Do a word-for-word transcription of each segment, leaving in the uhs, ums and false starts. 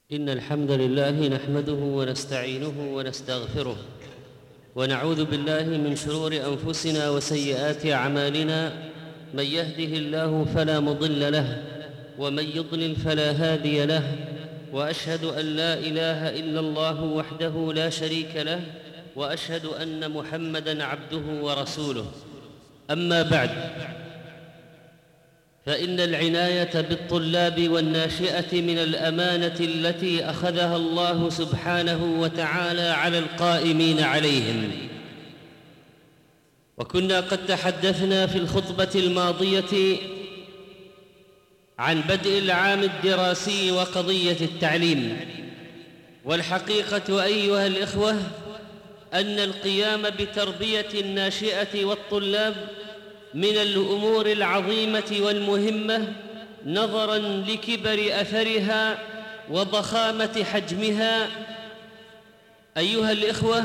إن الحمد لله نحمده ونستعينه ونستغفره ونعوذ بالله من شرور أنفسنا وسيئات أعمالنا. من يهده الله فلا مضل له ومن يضلل فلا هادي له، وأشهد أن لا إله إلا الله وحده لا شريك له، وأشهد أن محمدًا عبده ورسوله. أما بعد، فإن العناية بالطلاب والناشئة من الأمانة التي أخذها الله سبحانه وتعالى على القائمين عليهم. وكنا قد تحدثنا في الخطبة الماضية عن بدء العام الدراسي وقضية التعليم. والحقيقة أيها الإخوة أن القيام بتربية الناشئة والطلاب من الأمور العظيمة والمهمة نظراً لكبر أثرها وضخامة حجمها. أيها الإخوة،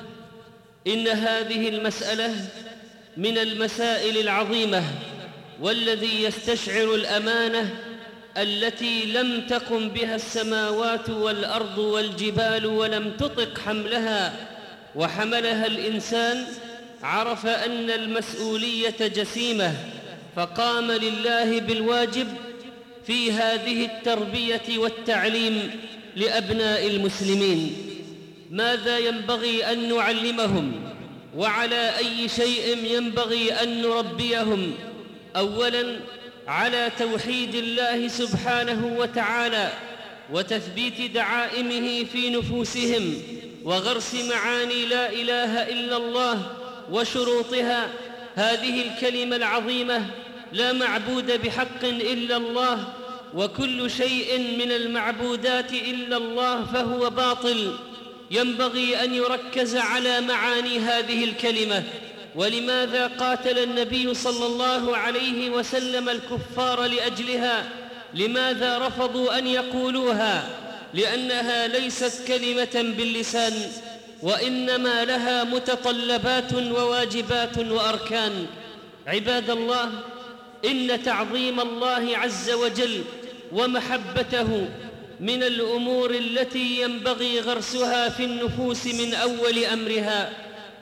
إن هذه المسألة من المسائل العظيمة، والذي يستشعر الأمانة التي لم تقم بها السماوات والأرض والجبال ولم تطق حملها وحملها الإنسان، عرف أن المسؤولية جسيمة، فقام لله بالواجب في هذه التربية والتعليم لأبناء المسلمين. ماذا ينبغي أن نعلمهم، وعلى أي شيء ينبغي أن نربيهم؟ أولاً على توحيد الله سبحانه وتعالى وتثبيت دعائمه في نفوسهم، وغرس معاني لا إله إلا الله وشروطها. هذه الكلمة العظيمة: لا معبود بحق إلا الله، وكل شيء من المعبودات إلا الله فهو باطل. ينبغي أن يركز على معاني هذه الكلمة. ولماذا قاتل النبي صلى الله عليه وسلم الكفار لأجلها؟ لماذا رفضوا أن يقولوها؟ لأنها ليست كلمة باللسان، وإنما لها متطلبات وواجبات وأركان. عباد الله، إن تعظيم الله عز وجل ومحبته من الأمور التي ينبغي غرسها في النفوس من أول أمرها.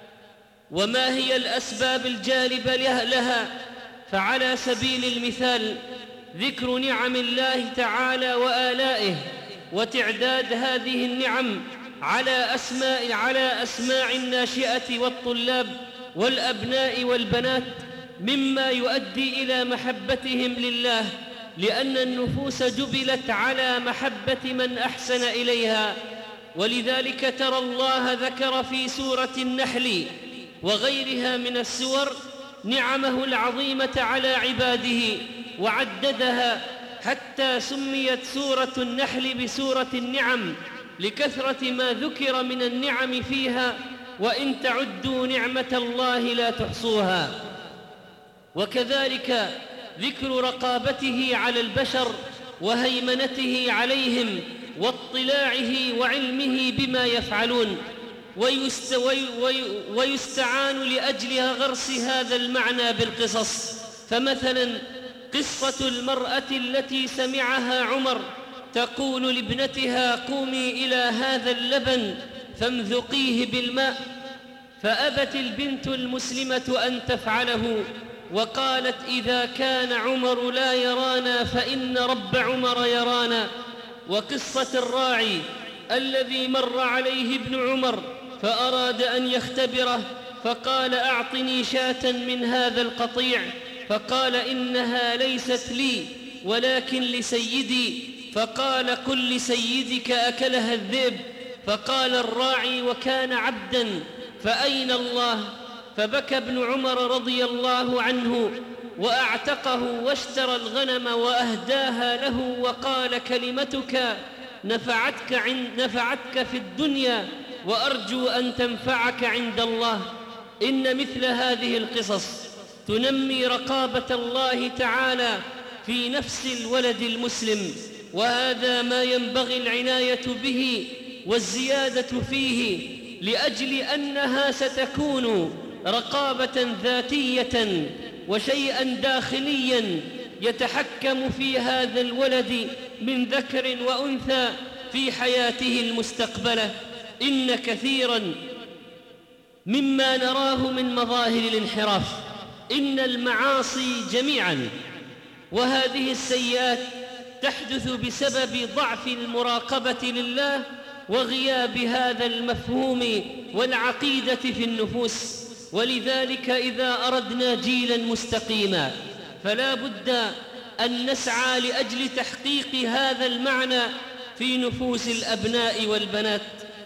وما هي الأسباب الجالبة لها؟ فعلى سبيل المثال ذكر نعم الله تعالى وآلائه، وتعداد هذه النعم على أسماء على أسماع الناشئة والطلاب والأبناء والبنات، مما يؤدي إلى محبتهم لله، لأن النفوس جبلت على محبة من أحسن إليها. ولذلك ترى الله ذكر في سورة النحل وغيرها من السور نعمه العظيمة على عباده وعددها، حتى سميت سورة النحل بسورة النعم لكثرة ما ذكر من النعم فيها، وإن تعدوا نعمة الله لا تحصوها. وكذلك ذكر رقابته على البشر وهيمنته عليهم واطلاعه وعلمه بما يفعلون، ويست ويستعان لأجلها غرس هذا المعنى بالقصص. فمثلا قصة المرأة التي سمعها عمر تقول لابنتها: قومي إلى هذا اللبن فامذقيه بالماء، فأبت البنت المسلمة أن تفعله، وقالت: إذا كان عمر لا يرانا فإن رب عمر يرانا. وقصة الراعي الذي مر عليه ابن عمر فأراد أن يختبره، فقال: أعطني شاة من هذا القطيع، فقال: إنها ليست لي ولكن لسيدي، فقال: قل لسيدك أكلها الذئب. فقال الراعي: وكان عبدا فأين الله؟ فبكى ابن عمر رضي الله عنه وأعتقه واشترى الغنم وأهداها له، وقال: كلمتك نفعتك, عند نفعتك في الدنيا، وأرجو أن تنفعك عند الله. إن مثل هذه القصص تنمي رقابة الله تعالى في نفس الولد المسلم، وهذا ما ينبغي العناية به والزيادة فيه، لأجل أنها ستكون رقابة ذاتية وشيئا داخليا يتحكم في هذا الولد من ذكر وأنثى في حياته المستقبلة. إن كثيراً مما نراه من مظاهر الانحراف إن المعاصي جميعاً وهذه السيئات تحدث بسبب ضعف المراقبة لله وغياب هذا المفهوم والعقيدة في النفوس. ولذلك إذا أردنا جيلاً مستقيماً فلا بد أن نسعى لأجل تحقيق هذا المعنى في نفوس الأبناء والبنات.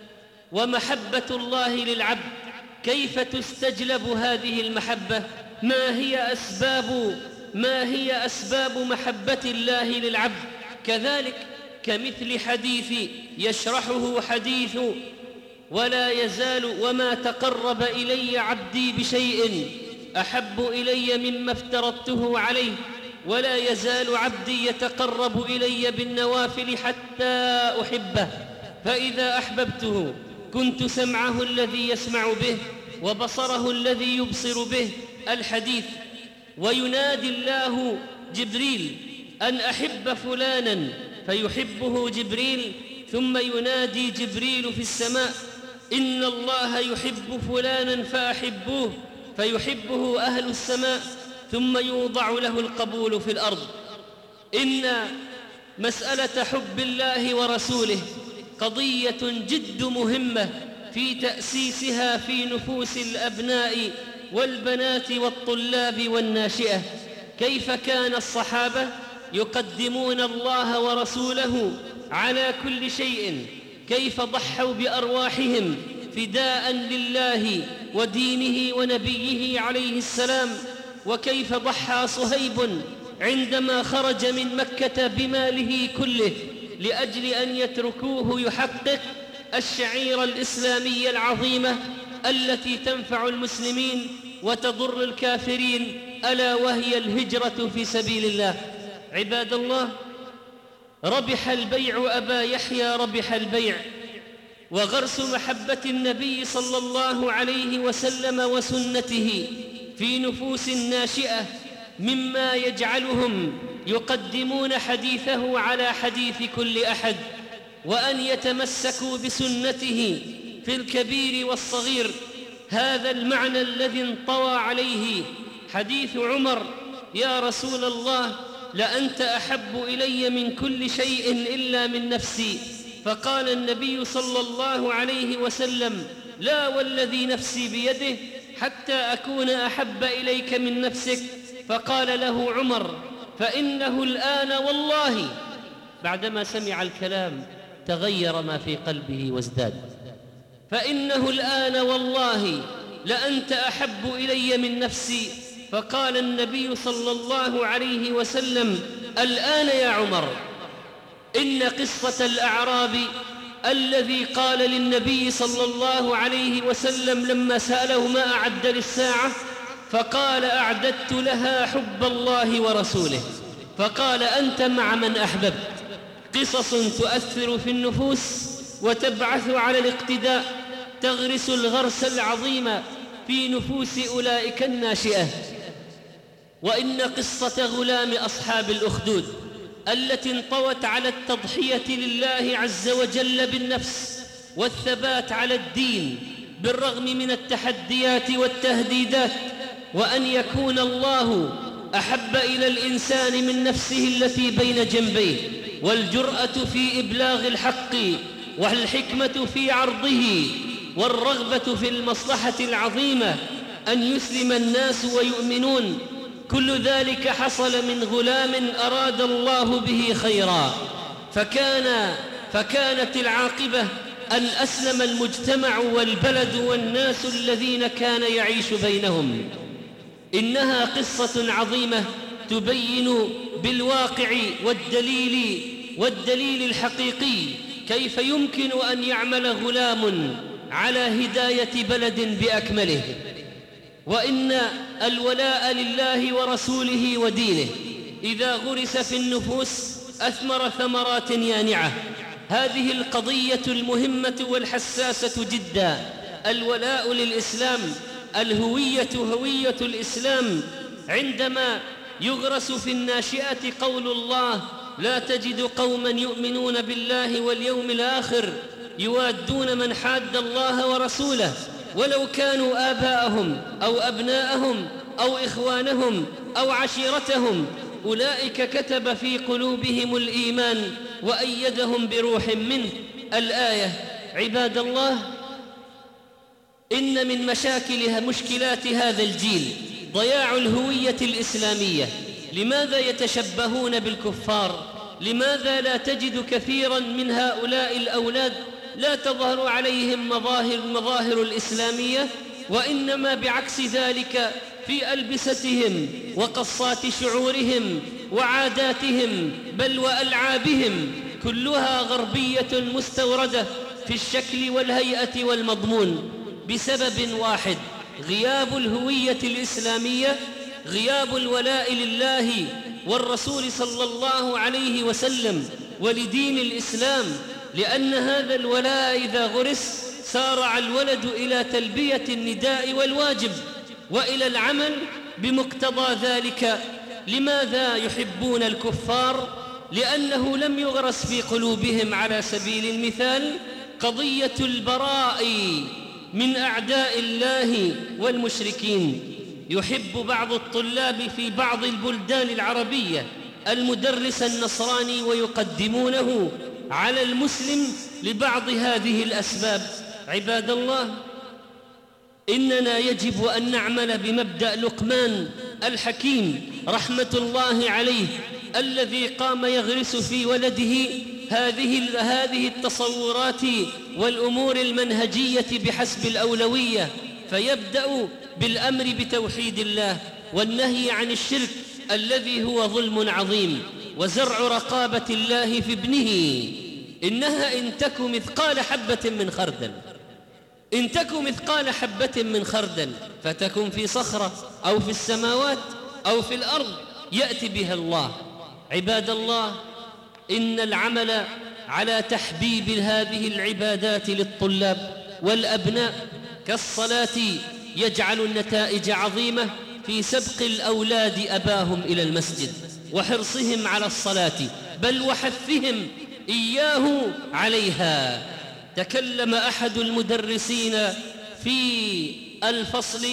ومحبة الله للعبد كيف تستجلب هذه المحبة؟ ما هي أسباب ما هي أسباب محبة الله للعبد؟ كذلك كمثل حديث يشرحه حديث ولا يزال وما تقرب إلي عبدي بشيء أحب إلي مما افترضته عليه ولا يزال عبدي يتقرب إلي بالنوافل حتى أحبه فإذا أحببته كنت سمعه الذي يسمع به وبصره الذي يبصر به. الحديث. وينادي الله جبريل أن أحب فلانا فيحبه جبريل ثم ينادي جبريل في السماء إن الله يحب فلانا فأحبوه فيحبه أهل السماء ثم يوضع له القبول في الأرض. إن مسألة حب الله ورسوله قضية جد مهمة في تأسيسها في نفوس الأبناء والبنات والطلاب والناشئة. كيف كان الصحابة يقدمون الله ورسوله على كل شيء، كيف ضحوا بأرواحهم فداء لله ودينه ونبيه عليه السلام، وكيف ضحى صهيب عندما خرج من مكة بماله كله لأجل أن يتركوه يحقق الشعيرة الإسلامية العظيمة التي تنفع المسلمين وتضر الكافرين، ألا وهي الهجرة في سبيل الله. عباد الله، ربح البيع أبا يحيى، ربح البيع. وغرس محبة النبي صلى الله عليه وسلم وسنته في نفوس ناشئة مما يجعلهم يقدمون حديثه على حديث كل أحد، وأن يتمسكوا بسنته في الكبير والصغير. هذا المعنى الذي انطوى عليه حديث عمر: يا رسول الله، لأنت أحب إلي من كل شيء إلا من نفسي. فقال النبي صلى الله عليه وسلم: لا والذي نفسي بيده حتى أكون أحب إليك من نفسك. فقال له عمر: فإنه الآن والله. بعدما سمع الكلام تغير ما في قلبه وازداد. فإنه الآن والله لأنت أحب إلي من نفسي. فقال النبي صلى الله عليه وسلم: الآن يا عمر. إن قصة الأعرابي الذي قال للنبي صلى الله عليه وسلم لما سأله ما أعد للساعة، فقال: أعددت لها حب الله ورسوله. فقال: أنت مع من أحببت. قصص تؤثر في النفوس وتبعث على الاقتداء، تغرس الغرس العظيم في نفوس أولئك الناشئة. وإن قصة غلام أصحاب الأخدود التي انطوت على التضحية لله عز وجل بالنفس والثبات على الدين بالرغم من التحديات والتهديدات، وأن يكون الله أحب إلى الإنسان من نفسه التي بين جنبيه، والجرأة في إبلاغ الحق، والحكمة في عرضه، والرغبة في المصلحة العظيمة أن يسلم الناس ويؤمنون. كل ذلك حصل من غلام أراد الله به خيرا، فكان فكانت العاقبة أن أسلم المجتمع والبلد والناس الذين كان يعيش بينهم. إنها قصة عظيمة تبين بالواقع والدليل والدليل الحقيقي كيف يمكن أن يعمل غلام على هداية بلد بأكمله. وإن الولاء لله ورسوله ودينه إذا غرس في النفوس أثمر ثمرات يانعة. هذه القضية المهمة والحساسة جدا، الولاء للإسلام، الهوية هوية الإسلام. عندما يغرس في الناشئة قول الله: لا تجد قوما يؤمنون بالله واليوم الآخر يوادون من حاد الله ورسوله ولو كانوا آباءهم أو أبناءهم أو إخوانهم أو عشيرتهم، أولئك كتب في قلوبهم الإيمان وأيدهم بروح منه. الآية. عباد الله، إن من مشاكلها مشكلات هذا الجيل ضياع الهوية الإسلامية. لماذا يتشبهون بالكفار؟ لماذا لا تجد كثيرا من هؤلاء الأولاد لا تظهر عليهم مظاهر مظاهر الإسلامية، وإنما بعكس ذلك في ألبستهم وقصات شعورهم وعاداتهم بل وألعابهم كلها غربية مستوردة في الشكل والهيئة والمضمون، بسبب واحد: غياب الهوية الإسلامية، غياب الولاء لله والرسول صلى الله عليه وسلم ولدين الإسلام. لأن هذا الولاء إذا غرس سارع الولد إلى تلبية النداء والواجب وإلى العمل بمقتضى ذلك. لماذا يحبون الكفار؟ لأنه لم يغرس في قلوبهم على سبيل المثال قضية البراء من أعداء الله والمشركين. يحب بعض الطلاب في بعض البلدان العربية المدرس النصراني ويقدمونه على المسلم لبعض هذه الأسباب. عباد الله، إننا يجب أن نعمل بمبدأ لقمان الحكيم رحمة الله عليه، الذي قام يغرس في ولده هذه هذه التصورات والأمور المنهجية بحسب الأولوية، فيبدأ بالأمر بتوحيد الله والنهي عن الشرك الذي هو ظلم عظيم، وزرع رقابة الله في ابنه. إنها إن تك مثقال حبة من خردل إن تك مثقال حبة من خردل فتكن في صخرة أو في السماوات أو في الأرض يأتي بها الله. عباد الله، إن العمل على تحبيب هذه العبادات للطلاب والأبناء كالصلاة يجعل النتائج عظيمة في سبق الأولاد أباهم إلى المسجد وحرصهم على الصلاة، بل وحثهم إياه عليها. تكلم أحد المدرسين في الفصل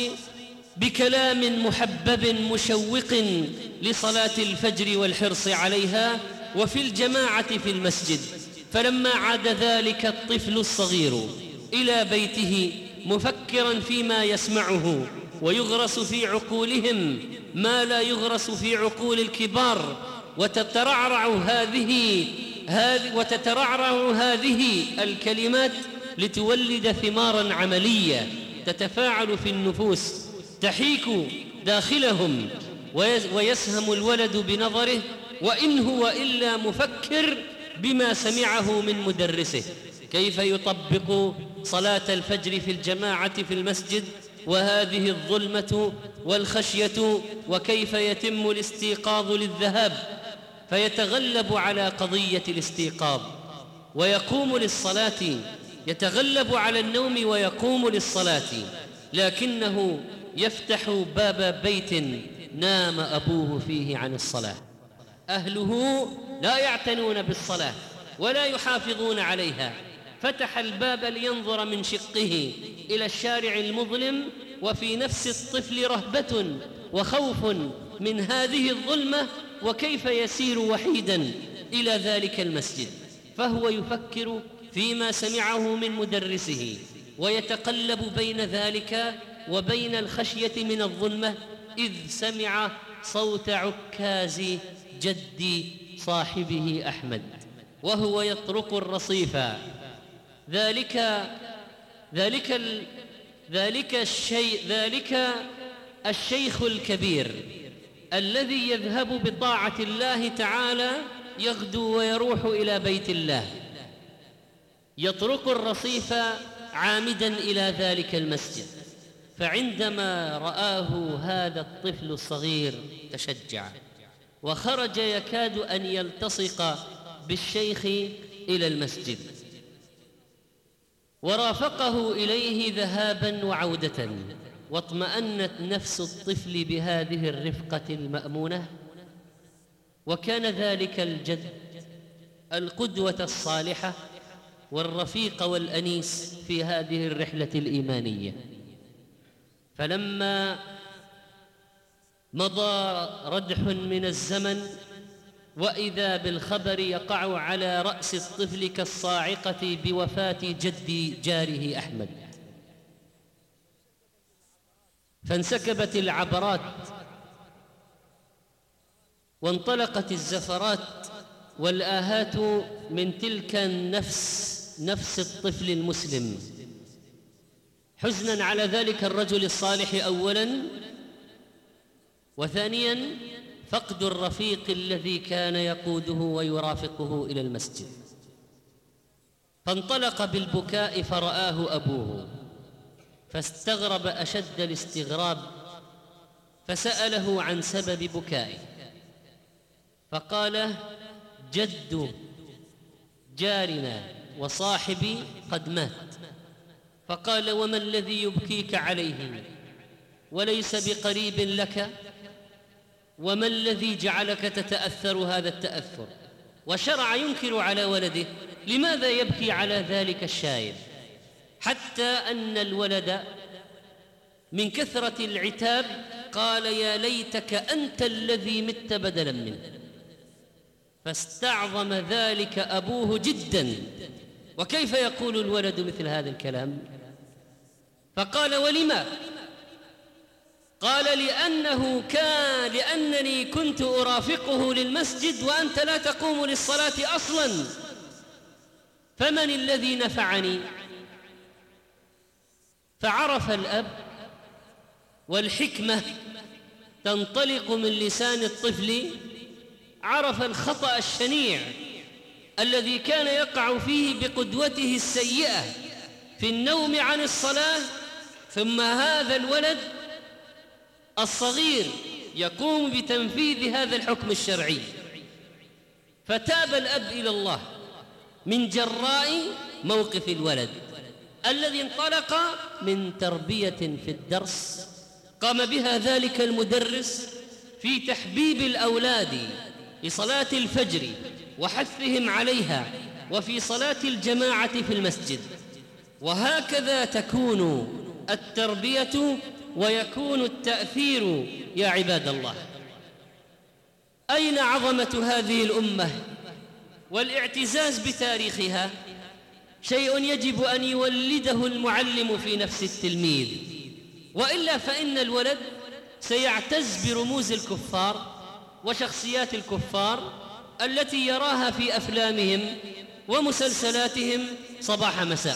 بكلام محبب مشوق لصلاة الفجر والحرص عليها وفي الجماعة في المسجد. فلما عاد ذلك الطفل الصغير إلى بيته مفكرا فيما يسمعه ويغرس في عقولهم ما لا يغرس في عقول الكبار، وتترعرع هذه هذه وتترعرع هذه الكلمات لتولد ثمارا عملية تتفاعل في النفوس تحيك داخلهم، ويسهم الولد بنظره وإن هو إلا مفكر بما سمعه من مدرسه. كيف يطبق صلاة الفجر في الجماعة في المسجد وهذه الظلمة والخشية، وكيف يتم الاستيقاظ للذهاب فيتغلب على قضية الاستيقاظ ويقوم للصلاة، يتغلب على النوم ويقوم للصلاة، لكنه يفتح باب بيت نام أبوه فيه عن الصلاة. أهله لا يعتنون بالصلاة ولا يحافظون عليها، فتح الباب لينظر من شقه إلى الشارع المظلم، وفي نفس الطفل رهبة وخوف من هذه الظلمة، وكيف يسير وحيدا إلى ذلك المسجد، فهو يفكر فيما سمعه من مدرسه ويتقلب بين ذلك وبين الخشية من الظلمة، إذ سمع صوت عكاز جد صاحبه أحمد وهو يطرق الرصيف. ذلك ذلك ال ذلك الشيء ذلك الشيخ الكبير الذي يذهب بطاعة الله تعالى يغدو ويروح إلى بيت الله، يطرق الرصيف عامدا إلى ذلك المسجد. فعندما رآه هذا الطفل الصغير تشجع وخرج يكاد أن يلتصق بالشيخ إلى المسجد، ورافقه إليه ذهابا وعودة، واطمأنت نفس الطفل بهذه الرفقة المأمونة، وكان ذلك الجد القدوة الصالحة والرفيق والأنيس في هذه الرحلة الإيمانية. فلما مضى ردح من الزمن وإذا بالخبر يقع على رأس الطفل كالصاعقة بوفاة جد جاره أحمد، فانسكبت العبرات وانطلقت الزفرات والآهات من تلك النفس، نفس الطفل المسلم، حزنا على ذلك الرجل الصالح أولا، وثانيا فقد الرفيق الذي كان يقوده ويرافقه إلى المسجد. فانطلق بالبكاء فرآه أبوه فاستغرب أشد الاستغراب، فسأله عن سبب بكائه فقال: جد جارنا وصاحبي قد مات. فقال: وما الذي يبكيك عليه وليس بقريب لك؟ وما الذي جعلك تتأثر هذا التأثر؟ وشرع ينكر على ولده: لماذا يبكي على ذلك الشايب؟ حتى أن الولد من كثرة العتاب قال: يا ليتك أنت الذي مت بدلا منه. فاستعظم ذلك أبوه جدا. وكيف يقول الولد مثل هذا الكلام؟ فقال: ولما؟ قال: لأنه كان لأنني كنت أرافقه للمسجد وأنت لا تقوم للصلاة أصلا، فمن الذي نفعني؟ فعرف الأب والحكمة تنطلق من لسان الطفل، عرف الخطأ الشنيع الذي كان يقع فيه بقدوته السيئة في النوم عن الصلاة، ثم هذا الولد الصغير يقوم بتنفيذ هذا الحكم الشرعي. فتاب الأب إلى الله من جراء موقف الولد الذي انطلق من تربية في الدرس قام بها ذلك المدرس في تحبيب الأولاد لصلاة الفجر وحثهم عليها وفي صلاة الجماعة في المسجد. وهكذا تكون التربية ويكون التأثير يا عباد الله. أين عظمة هذه الأمة والاعتزاز بتاريخها؟ شيء يجب أن يولده المعلم في نفس التلميذ، وإلا فإن الولد سيعتز برموز الكفار وشخصيات الكفار التي يراها في أفلامهم ومسلسلاتهم صباح مساء.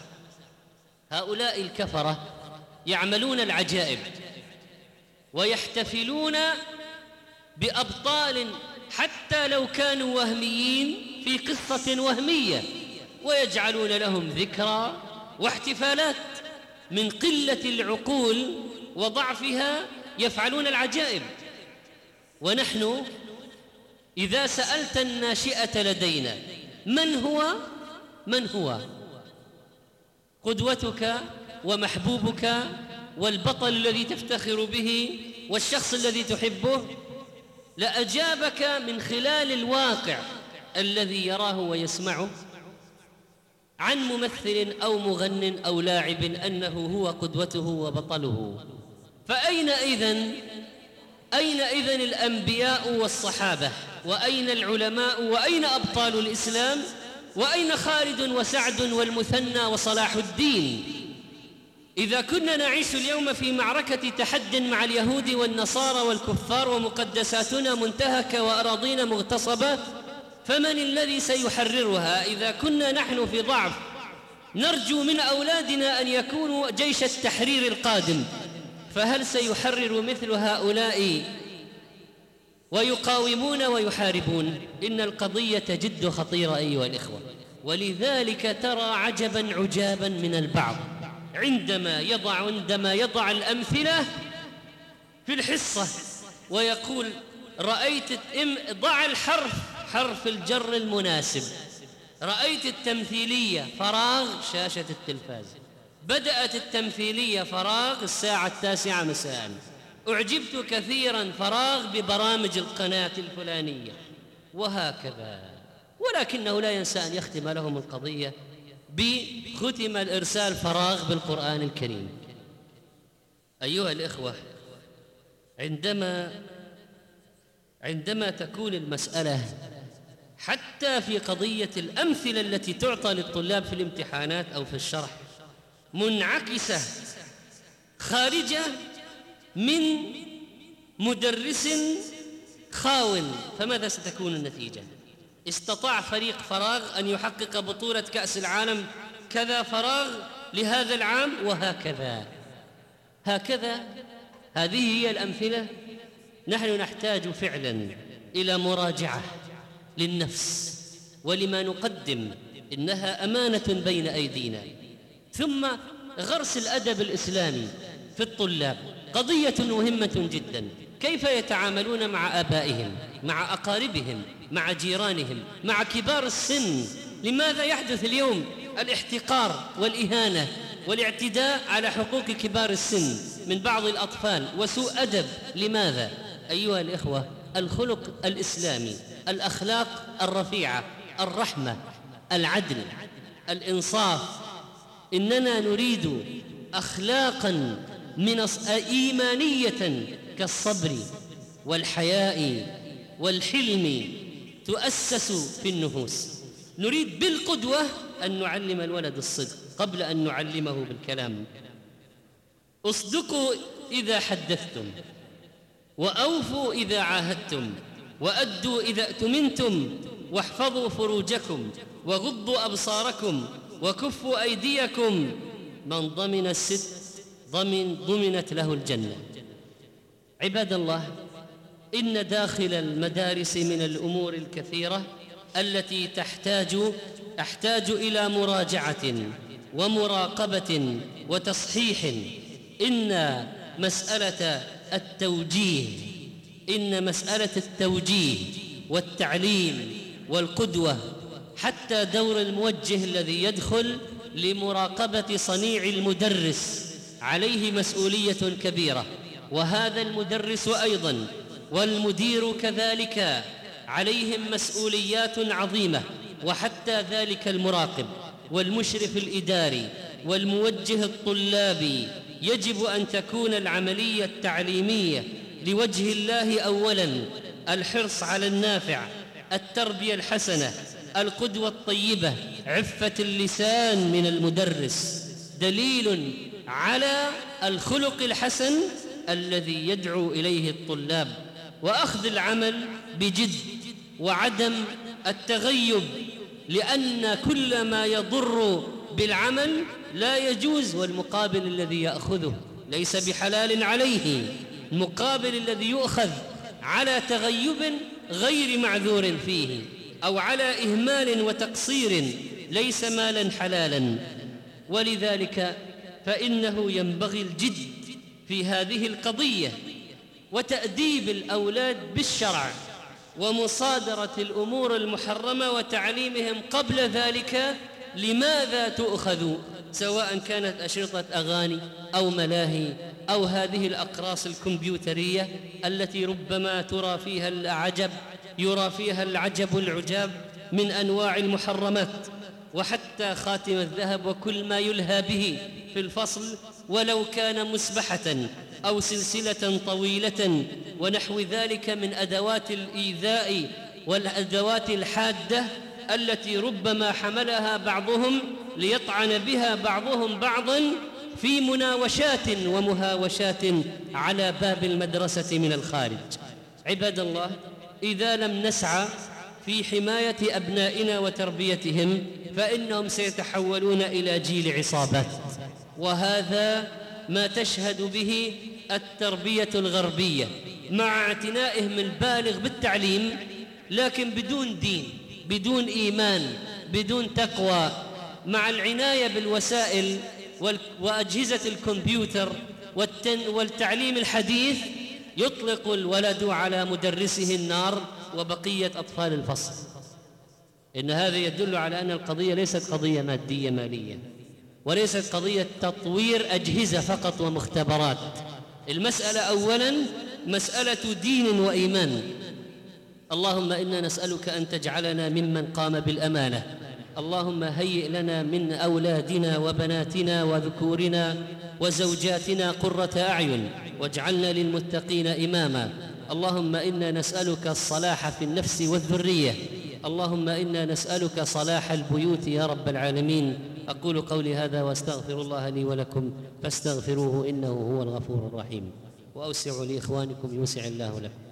هؤلاء الكفرة يعملون العجائب ويحتفلون بأبطال حتى لو كانوا وهميين في قصة وهمية، ويجعلون لهم ذكرى واحتفالات. من قلة العقول وضعفها يفعلون العجائب. ونحن إذا سألت الناشئة لدينا: من هو من هو قدوتك ومحبوبك والبطل الذي تفتخر به والشخص الذي تحبه؟ لأجابك من خلال الواقع الذي يراه ويسمعه عن ممثل أو مغن أو لاعب أنه هو قدوته وبطله. فأين إذن أين إذن الأنبياء والصحابة؟ وأين العلماء؟ وأين أبطال الإسلام؟ وأين خالد وسعد والمثنى وصلاح الدين؟ إذا كنا نعيش اليوم في معركة تحد مع اليهود والنصارى والكفار ومقدساتنا منتهكة وأراضينا مغتصبة، فمن الذي سيحررها؟ إذا كنا نحن في ضعف نرجو من أولادنا أن يكونوا جيش التحرير القادم، فهل سيحرر مثل هؤلاء ويقاومون ويحاربون؟ إن القضية جد خطيرة أيها الإخوة. ولذلك ترى عجبا عجابا من البعض عندما يضع عندما يضع الأمثلة في الحصة ويقول: رأيت ضع الحرف حرف الجر المناسب، رأيت التمثيلية فراغ شاشة التلفاز، بدأت التمثيلية فراغ الساعة التاسعة مساء، أعجبت كثيرا فراغ ببرامج القناة الفلانية وهكذا. ولكنه لا ينسى أن يختم لهم القضية بختم الإرسال فراغ بالقرآن الكريم. أيها الإخوة، عندما عندما تكون المسألة حتى في قضية الأمثلة التي تعطى للطلاب في الامتحانات أو في الشرح منعكسة خارجة من مدرس خاون، فماذا ستكون النتيجة؟ استطاع فريق فراغ أن يحقق بطولة كأس العالم كذا فراغ لهذا العام وهكذا هكذا. هذه هي الأمثلة. نحن نحتاج فعلا إلى مراجعة للنفس ولما نقدم، إنها أمانة بين أيدينا. ثم غرس الأدب الإسلامي في الطلاب قضية مهمة جدا. كيف يتعاملون مع آبائهم، مع أقاربهم، مع جيرانهم، مع كبار السن؟ لماذا يحدث اليوم الاحتقار والإهانة والاعتداء على حقوق كبار السن من بعض الأطفال وسوء أدب؟ لماذا؟ أيها الإخوة، الخلق الإسلامي، الأخلاق الرفيعة، الرحمة، العدل، الإنصاف، إننا نريد أخلاقا من إيمانية كالصبر والحياء والحلم تؤسس في النفوس. نريد بالقدوة أن نعلم الولد الصدق قبل أن نعلمه بالكلام. اصدقوا إذا حدثتم، وأوفوا إذا عاهدتم، وأدوا إذا اؤتمنتم، واحفظوا فروجكم، وغضوا أبصاركم، وكفوا أيديكم. من ضمن الست ضمن ضمنت له الجنة. عباد الله، إن داخل المدارس من الأمور الكثيرة التي تحتاج أحتاج إلى مراجعة ومراقبة وتصحيح. إن مسألة التوجيه إن مسألة التوجيه والتعليم والقدوة، حتى دور الموجه الذي يدخل لمراقبة صنيع المدرس عليه مسؤولية كبيرة. وهذا المدرس أيضا والمدير كذلك عليهم مسؤوليات عظيمة، وحتى ذلك المراقب والمشرف الإداري والموجه الطلابي. يجب أن تكون العملية التعليمية لوجه الله أولاً، الحرص على النافع، التربية الحسنة، القدوة الطيبة، عفة اللسان من المدرس، دليل على الخلق الحسن الذي يدعو إليه الطلاب، وأخذ العمل بجد وعدم التغيب، لأن كل ما يضر بالعمل لا يجوز، والمقابل الذي يأخذه ليس بحلال عليه. المقابل الذي يؤخذ على تغيب غير معذور فيه أو على إهمال وتقصير ليس مالا حلالا. ولذلك فإنه ينبغي الجد في هذه القضية، وتأديب الأولاد بالشرع، ومصادرة الأمور المحرمة، وتعليمهم قبل ذلك لماذا تؤخذ، سواء كانت أشرطة أغاني أو ملاهي أو هذه الأقراص الكمبيوترية التي ربما ترى فيها العجب يرى فيها العجب العجاب من أنواع المحرمات، وحتى خاتم الذهب وكل ما يلهى به في الفصل ولو كان مسبحة أو سلسلة طويلة ونحو ذلك من أدوات الإيذاء والأدوات الحادة التي ربما حملها بعضهم ليطعن بها بعضهم بعضا في مناوشات ومهاوشات على باب المدرسة من الخارج. عباد الله، إذا لم نسعى في حماية أبنائنا وتربيتهم فإنهم سيتحولون إلى جيل عصابات، وهذا ما تشهد به التربية الغربية مع اعتنائهم البالغ بالتعليم، لكن بدون دين، بدون إيمان، بدون تقوى، مع العناية بالوسائل وأجهزة الكمبيوتر والتعليم الحديث. يطلق الولد على مدرسه النار وبقية أطفال الفصل. إن هذا يدل على أن القضية ليست قضية مادية مالية، وليست قضية تطوير أجهزة فقط ومختبرات، المسألة أولاً مسألة دين وإيمان. اللهم إنا نسألك أن تجعلنا ممن قام بالأمانة. اللهم هيئ لنا من أولادنا وبناتنا وذكورنا وزوجاتنا قرة أعين، واجعلنا للمتقين إماما. اللهم إنا نسألك الصلاح في النفس والذرية. اللهم إنا نسألك صلاح البيوت يا رب العالمين. أقول قولي هذا وأستغفر الله لي ولكم فاستغفروه إنه هو الغفور الرحيم، وأوسعوا لإخوانكم يوسع الله لكم.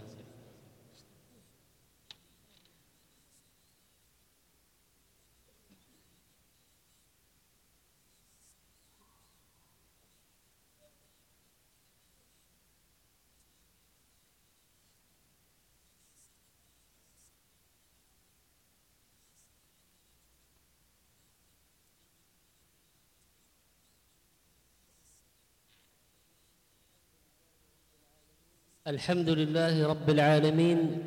الحمد لله رب العالمين،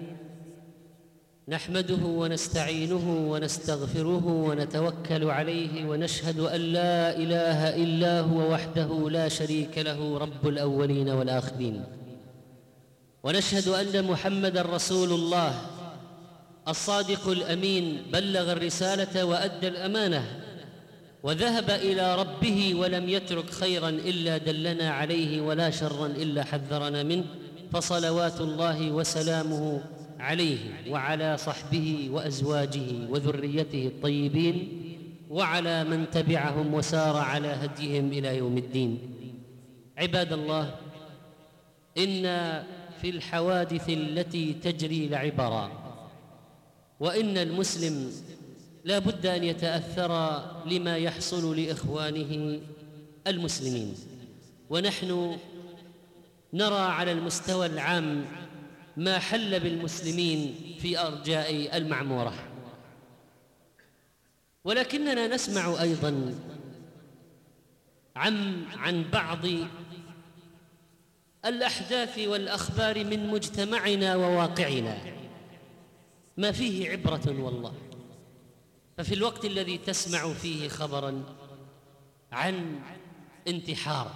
نحمده ونستعينه ونستغفره ونتوكل عليه، ونشهد أن لا إله إلا هو وحده لا شريك له رب الأولين والآخرين، ونشهد أن محمدًا رسول الله الصادق الأمين، بلغ الرسالة وأدى الأمانة وذهب إلى ربه ولم يترك خيرًا إلا دلنا عليه ولا شرًا إلا حذرنا منه، فصلوات الله وسلامه عليه وعلى صحبه وأزواجه وذريته الطيبين وعلى من تبعهم وسار على هديهم إلى يوم الدين. عباد الله، إن في الحوادث التي تجري لعبرا، وإن المسلم لا بد أن يتأثر لما يحصل لإخوانه المسلمين. ونحن نرى على المستوى العام ما حل بالمسلمين في أرجاء المعمورة، ولكننا نسمع أيضاً عن عن بعض الأحداث والأخبار من مجتمعنا وواقعنا ما فيه عبرة والله. ففي الوقت الذي تسمع فيه خبراً عن انتحار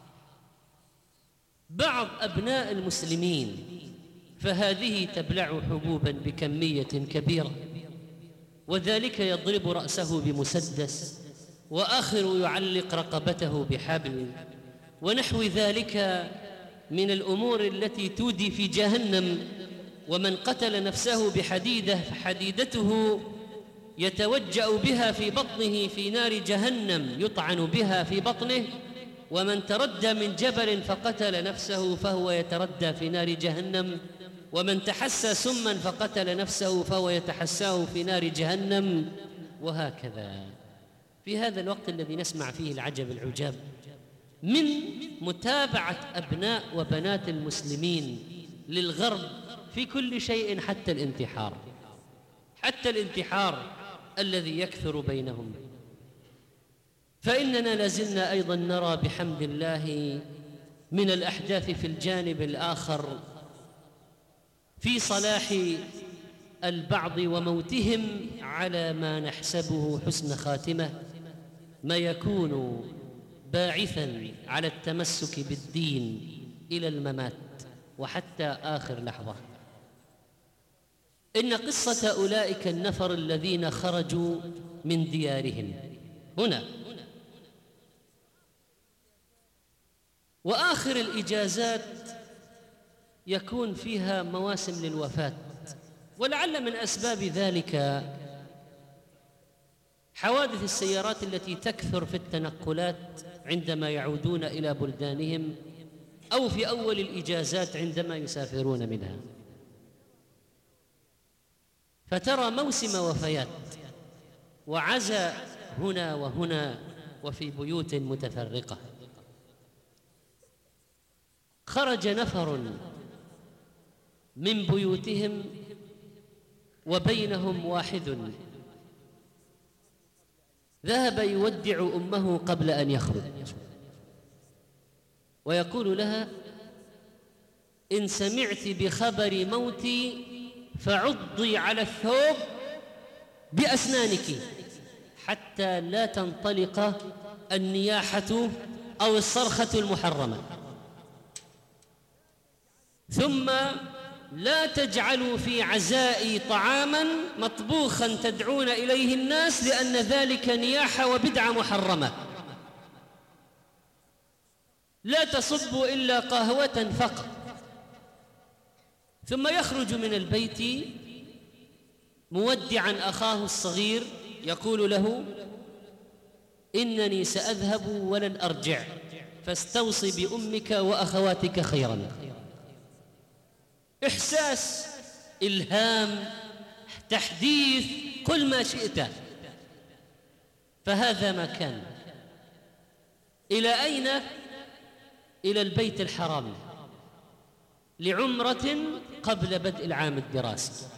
بعض أبناء المسلمين، فهذه تبلع حبوباً بكمية كبيرة، وذلك يضرب رأسه بمسدس وآخر يعلق رقبته بحبل ونحو ذلك من الأمور التي تودي في جهنم. ومن قتل نفسه بحديدة فحديدته يتوجأ بها في بطنه في نار جهنم يطعن بها في بطنه، ومن تردى من جبل فقتل نفسه فهو يتردى في نار جهنم، ومن تحسى سما فقتل نفسه فهو يتحساه في نار جهنم، وهكذا. في هذا الوقت الذي نسمع فيه العجب العجاب من متابعة أبناء وبنات المسلمين للغرب في كل شيء، حتى الانتحار، حتى الانتحار الذي يكثر بينهم. فإننا لازلنا أيضاً نرى بحمد الله من الأحداث في الجانب الآخر في صلاح البعض وموتهم على ما نحسبه حسن خاتمة، ما يكون باعثاً على التمسك بالدين إلى الممات وحتى آخر لحظة. إن قصة أولئك النفر الذين خرجوا من ديارهم هنا، وآخر الإجازات يكون فيها مواسم للوفاة، ولعل من أسباب ذلك حوادث السيارات التي تكثر في التنقلات عندما يعودون إلى بلدانهم أو في أول الإجازات عندما يسافرون منها، فترى موسم وفيات وعزاء هنا وهنا وفي بيوت متفرقة. خرج نفر من بيوتهم وبينهم واحد ذهب يودع أمه قبل أن يخرج، ويقول لها: إن سمعت بخبر موتي فعضي على الثوب بأسنانك حتى لا تنطلق النياحة أو الصرخة المحرمة. ثم لا تجعلوا في عزائي طعاما مطبوخا تدعون إليه الناس لأن ذلك نياحة وبدعة محرمة. لا تصبوا إلا قهوة فقط. ثم يخرج من البيت مودعا أخاه الصغير يقول له: إنني سأذهب ولن أرجع، فاستوصي بأمك وأخواتك خيرا. إحساس، إلهام، تحديث، كل ما شئت. فهذا ما كان. إلى أين؟ إلى البيت الحرام لعمرة قبل بدء العام الدراسي.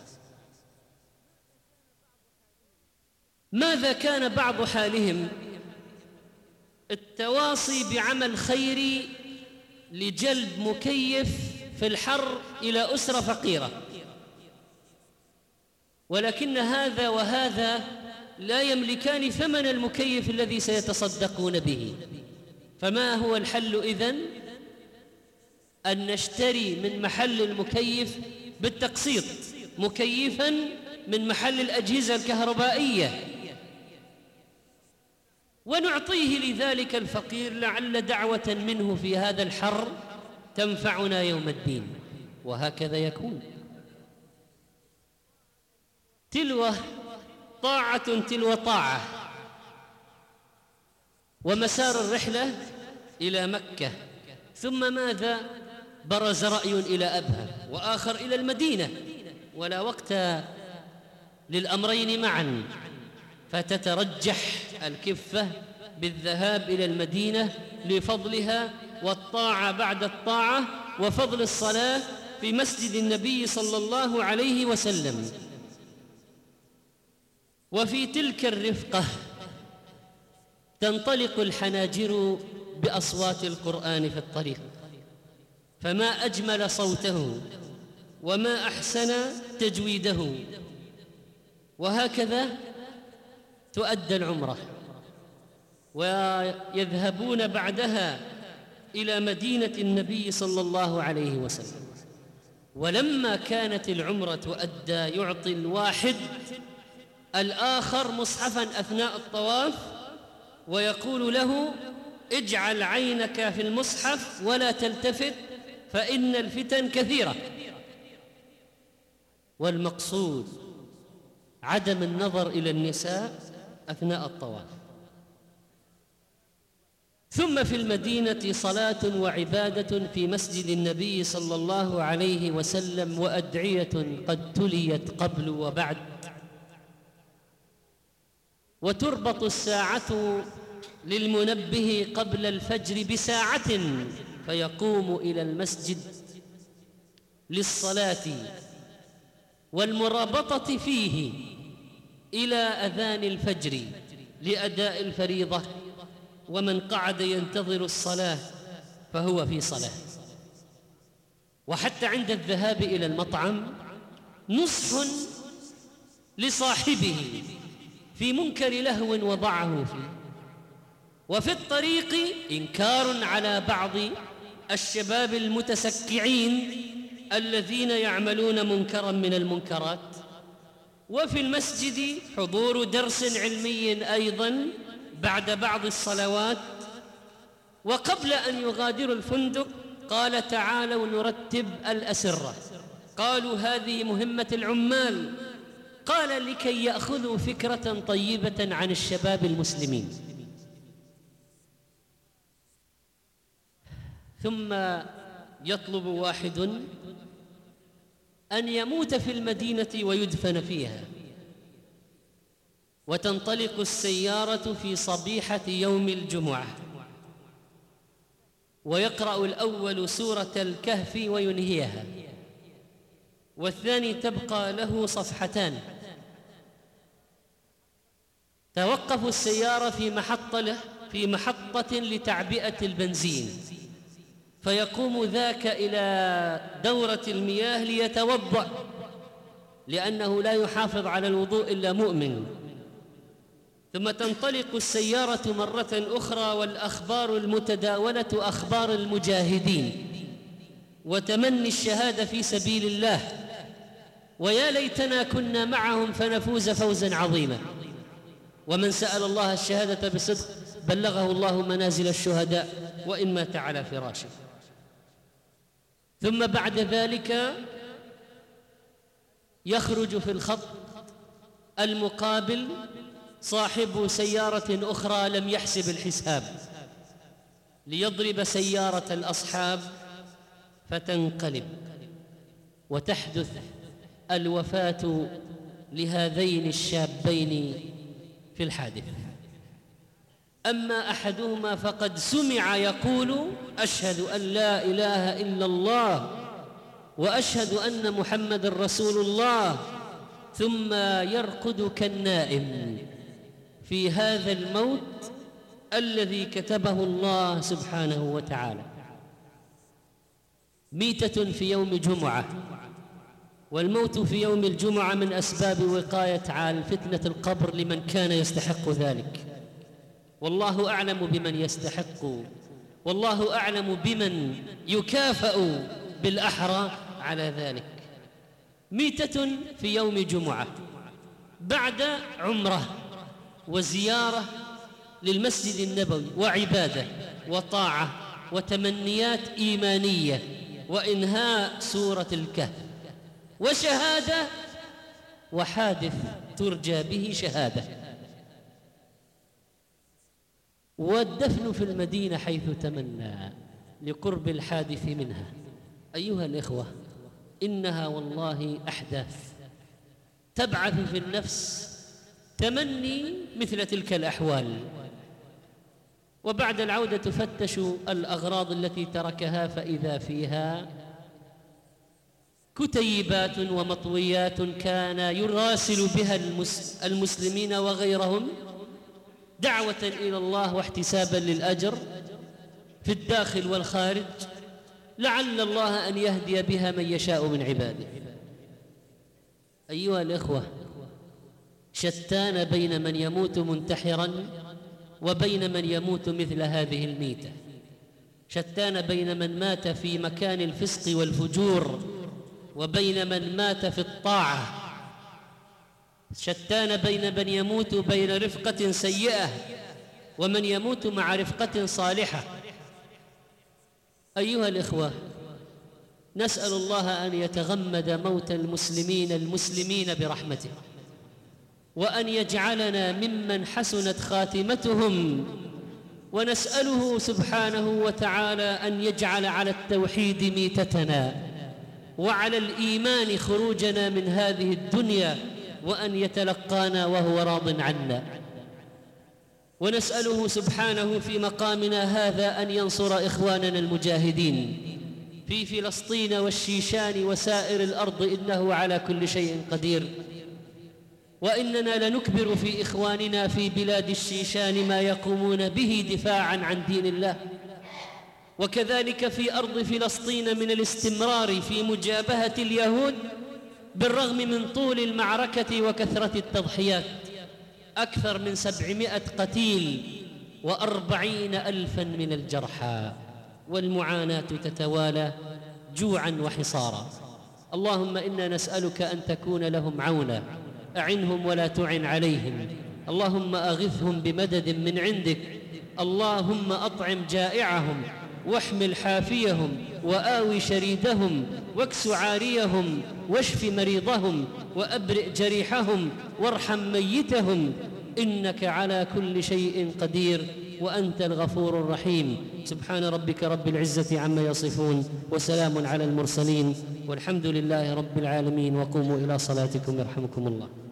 ماذا كان بعض حالهم؟ التواصي بعمل خيري لجلب مكيف في الحر إلى أسرة فقيرة، ولكن هذا وهذا لا يملكان ثمن المكيف الذي سيتصدقون به. فما هو الحل إذن؟ أن نشتري من محل المكيف بالتقسيط مكيفاً من محل الأجهزة الكهربائية، ونعطيه لذلك الفقير لعل دعوة منه في هذا الحر تنفعنا يوم الدين. وهكذا يكون. تلو طاعة تلو طاعة. ومسار الرحلة إلى مكة، ثم ماذا؟ برز رأي إلى أبها وآخر إلى المدينة، ولا وقت للأمرين معا، فتترجح الكفة بالذهاب إلى المدينة لفضلها والطاعة بعد الطاعة وفضل الصلاة في مسجد النبي صلى الله عليه وسلم. وفي تلك الرفقة تنطلق الحناجر بأصوات القرآن في الطريق، فما أجمل صوته وما أحسن تجويده. وهكذا تؤدى العمرة، ويذهبون بعدها إلى مدينة النبي صلى الله عليه وسلم. ولما كانت العمرة تؤدى يعطي الواحد الآخر مصحفاً أثناء الطواف ويقول له: اجعل عينك في المصحف ولا تلتفت فإن الفتن كثيرة. والمقصود عدم النظر إلى النساء أثناء الطواف. ثم في المدينة صلاة وعبادة في مسجد النبي صلى الله عليه وسلم، وأدعية قد تليت قبل وبعد. وتربط الساعة للمنبه قبل الفجر بساعة، فيقوم إلى المسجد للصلاة والمرابطة فيه إلى أذان الفجر لأداء الفريضة. ومن قعد ينتظر الصلاة فهو في صلاة. وحتى عند الذهاب إلى المطعم نصح لصاحبه في منكر لهو وضعه فيه، وفي الطريق إنكار على بعض الشباب المتسكعين الذين يعملون منكرا من المنكرات. وفي المسجد حضور درس علمي أيضا بعد بعض الصلوات. وقبل أن يغادروا الفندق قال: تعالوا نرتب الأسرة. قالوا: هذه مهمة العمال. قال: لكي يأخذوا فكرة طيبة عن الشباب المسلمين. ثم يطلب واحد أن يموت في المدينة ويدفن فيها، وتنطلق السيارة في صبيحة يوم الجمعة، ويقرأ الأول سورة الكهف وينهيها، والثاني تبقى له صفحتان. توقف السيارة في محطة في محطة لتعبئة البنزين، فيقوم ذاك إلى دورة المياه ليتوضأ، لأنه لا يحافظ على الوضوء إلا مؤمن. ثم تنطلق السيارة مرة أخرى، والأخبار المتداولة أخبار المجاهدين، وتمني الشهادة في سبيل الله، ويا ليتنا كنا معهم فنفوز فوزا عظيما. ومن سأل الله الشهادة بصدق بلغه الله منازل الشهداء وإن مات على فراشه. ثم بعد ذلك يخرج في الخط المقابل صاحب سيارة أخرى لم يحسب الحساب ليضرب سيارة الأصحاب فتنقلب، وتحدث الوفاة لهذين الشابين في الحادث. أما أحدهما فقد سمع يقول: أشهد أن لا إله إلا الله وأشهد أن محمد رسول الله، ثم يرقد كالنائم في هذا الموت الذي كتبه الله سبحانه وتعالى. ميتة في يوم جمعة، والموت في يوم الجمعة من أسباب وقاية عن فتنة القبر لمن كان يستحق ذلك، والله أعلم بمن يستحق، والله أعلم بمن يكافأ بالأحرى على ذلك. ميتة في يوم جمعة بعد عمرة وزيارة للمسجد النبوي وعبادة وطاعة وتمنيات إيمانية وإنهاء سورة الكهف وشهادة وحادث ترجى به شهادة، والدفن في المدينة حيث تمنى لقرب الحادث منها. أيها الإخوة، إنها والله أحداث تبعث في النفس تمني مثل تلك الأحوال، وبعد العودة تفتش الأغراض التي تركها فإذا فيها كتيبات ومطويات كان يراسل بها المسلمين وغيرهم دعوة إلى الله واحتسابا للأجر في الداخل والخارج، لعل الله أن يهدي بها من يشاء من عباده. أيها الإخوة، شتان بين من يموت منتحرا وبين من يموت مثل هذه الميتة، شتان بين من مات في مكان الفسق والفجور وبين من مات في الطاعة، شتان بين من يموت بين رفقة سيئة ومن يموت مع رفقة صالحة. أيها الإخوة، نسأل الله أن يتغمد موت المسلمين المسلمين برحمته، وأن يجعلنا ممن حسنت خاتمتهم، ونسأله سبحانه وتعالى أن يجعل على التوحيد ميتتنا وعلى الإيمان خروجنا من هذه الدنيا، وأن يتلقانا وهو راض عنا. ونسأله سبحانه في مقامنا هذا أن ينصر إخواننا المجاهدين في فلسطين والشيشان وسائر الأرض، إنه على كل شيء قدير. وإننا لنكبر في إخواننا في بلاد الشيشان ما يقومون به دفاعاً عن دين الله، وكذلك في أرض فلسطين من الاستمرار في مجابهة اليهود بالرغم من طول المعركة وكثرة التضحيات. أكثر من سبعمائة قتيل وأربعين ألفاً من الجرحى، والمعاناة تتوالى جوعاً وحصارا. اللهم إنا نسألك أن تكون لهم عونا، أعنهم ولا تعن عليهم. اللهم أغثهم بمدد من عندك. اللهم أطعم جائعهم واحمل حافيهم وآوي شريدهم واكس عاريهم واشف مريضهم وأبرئ جريحهم وارحم ميتهم، إنك على كل شيء قدير وأنت الغفور الرحيم. سبحان ربك رب العزة عما يصفون، وسلام على المرسلين، والحمد لله رب العالمين. وقوموا إلى صلاتكم يرحمكم الله.